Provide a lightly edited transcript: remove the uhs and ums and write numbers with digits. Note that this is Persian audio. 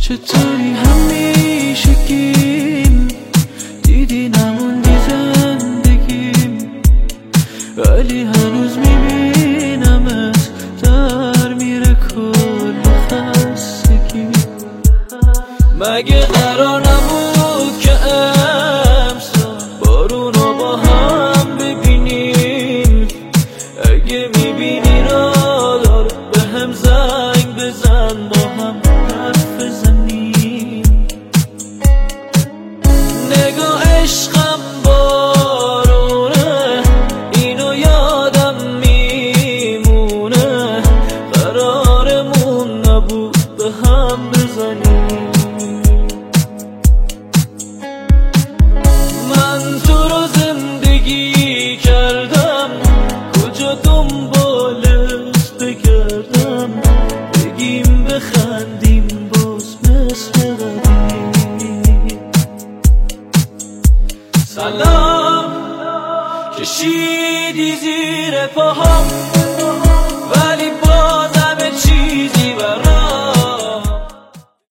چطوری همیشگیم دیدی نموندی زندگیم، ولی هنوز میبینمت در میره کل خستگی. مگه قرار نبود که امسال بارونو با هم ببینیم؟ اگه میبینی را دار به هم زنگ بزن، با هم حرف بزنیم. نگاه عشقم بارونه، اینو یادم میمونه، قرارمون نبود به هم بزنیم. من تو رو زندگی کردم، کجا دنبالت بگردم؟ بگیم بخندیم باز مثل قدیم. سلام کشیدی زیر پاهم،